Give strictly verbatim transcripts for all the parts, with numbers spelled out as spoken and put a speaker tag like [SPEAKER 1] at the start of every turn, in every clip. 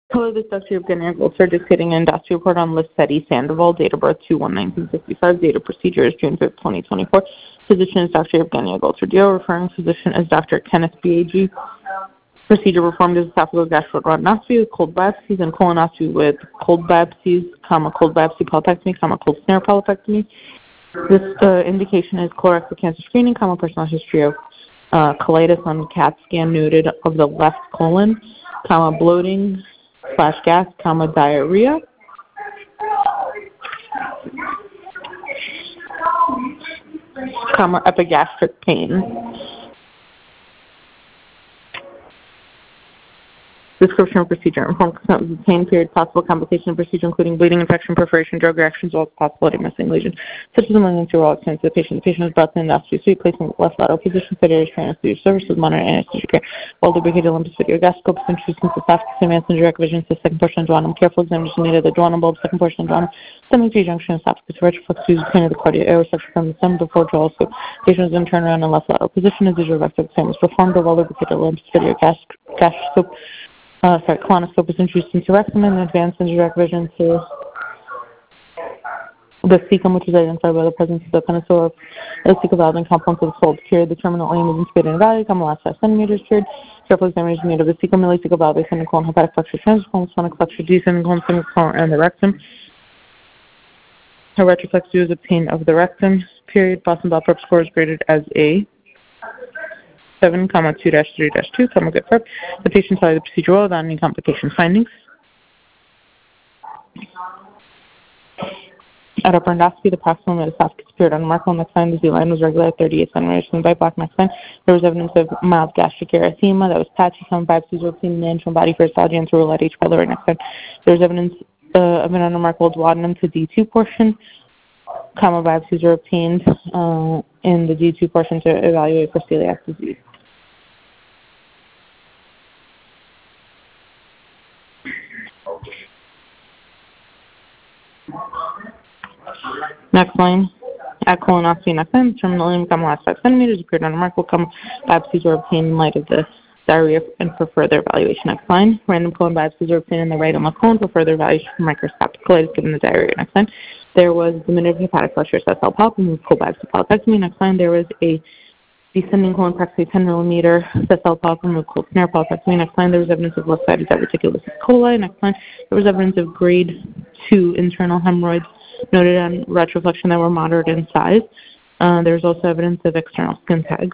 [SPEAKER 1] Hello, this is Doctor Evgenia Goltzer, dictating an endoscopy report on Lissetti Sandoval, date of birth two one nineteen fifty-five, date of procedure is June fifth, twenty twenty-four. Physician is Doctor Evgenia Goltzer D O, referring physician is Doctor Kenneth B A G. Procedure performed is esophageal gastroduodenoscopy with cold biopsies and colonoscopy with cold biopsies, comma, cold biopsy polypectomy, comma, cold snare polypectomy. This uh, indication is colorectal cancer screening, comma, personal history of uh, colitis on CAT scan noted of the left colon, comma, bloating slash gas, comma, diarrhea. Comma, epigastric pain. Description of procedure. Informed consent was obtained. Period. Possible complication of procedure, including bleeding, infection, perforation, drug reactions, as well as possibility of missing lesion, such as a malignancy or all extended to the patient. The patient is brought to the endoscopy suite, placed in the left lateral position, sedentary anesthesia services, monitor anesthesia care. While lubricated Olympus video gastroscope is introduced into esophagus, advanced in direct vision to the second portion of the duodenum. Careful examination needed of the duodenum bulb, second portion of the duodenum, stomach G junction, esophagus, retroflex fuse between the cardiac air receptor from the stem before dual scope. Patient is then turned around in left lateral position as visual vector exam was performed. While lubricated Olympus video gastroscope Uh, sorry, colonoscope is introduced into rectum and advanced into direct vision to the cecum, which is identified by the presence of the penicillin cecal valve and components of the fold. Period. The terminal aim is intubated and evaluated, comma, last five centimeters. Period. Careful examination made of the cecal, millicecal valve, ascending colon, hepatic flexure, transverse colon, sonic flexure, descending colon, single colon, and the rectum. A retroflex view is obtained of the rectum. Period. Boston Blot score is graded as a seven, comma, two dash three dash two, comma, good prep. The patient followed the procedure well without any complication findings. At upper endoscopy, the proximal metaesophagus appeared unremarkable. Next line, the Z line was regular at thirty-eight centimeters from the bite block. Next line, there was evidence of mild gastric erythema that was patchy. Some biopsies were obtained in the antral body for histology and through a light H. pylori. Next line, there was evidence uh, of an unremarkable duodenum to D two portion. Comma, biopsies were obtained uh, in the D two portion to evaluate for celiac disease. Next line, at colonoscopy, next line, terminal aim, comma, last five centimeters, appeared unremarkable, comma, biopsies were obtained in light of the diarrhea and for further evaluation. Next line, random colon biopsies were obtained in the right and left colon for further evaluation for microscopic colitis given the diarrhea. Next line, there was diminutive hepatic flexure cell polyp with cold biopsy polypectomy. Next line, there was a descending colon approximately ten millimeter cell polyp with cold snare polypectomy. Next line, there was evidence of left-sided diverticulosis coli. Next line, there was evidence of grade two internal hemorrhoids noted on retroflexion that were moderate in size. Uh, there was also evidence of external skin tags.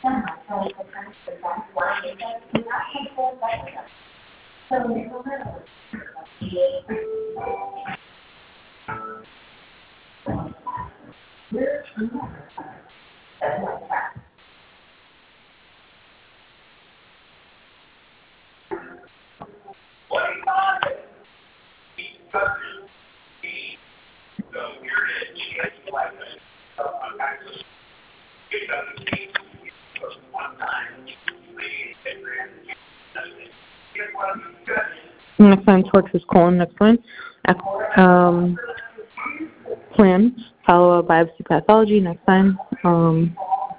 [SPEAKER 1] Next line, tortuous colon. Next line, um, plan, follow up biopsy pathology. Next line, um,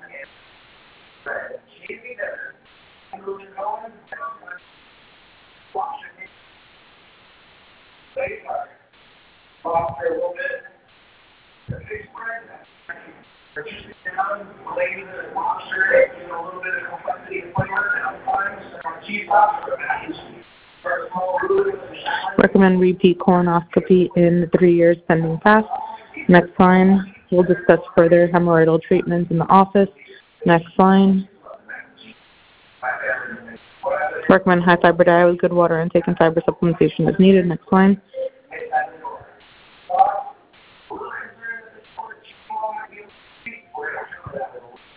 [SPEAKER 1] recommend repeat colonoscopy in three years pending pass. Next line, we'll discuss further hemorrhoidal treatments in the office. Next line, recommend high fiber diet with good water intake and fiber supplementation as needed. Next line.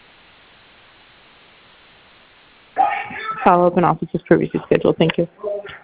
[SPEAKER 1] Follow up in office as previously scheduled. Thank you.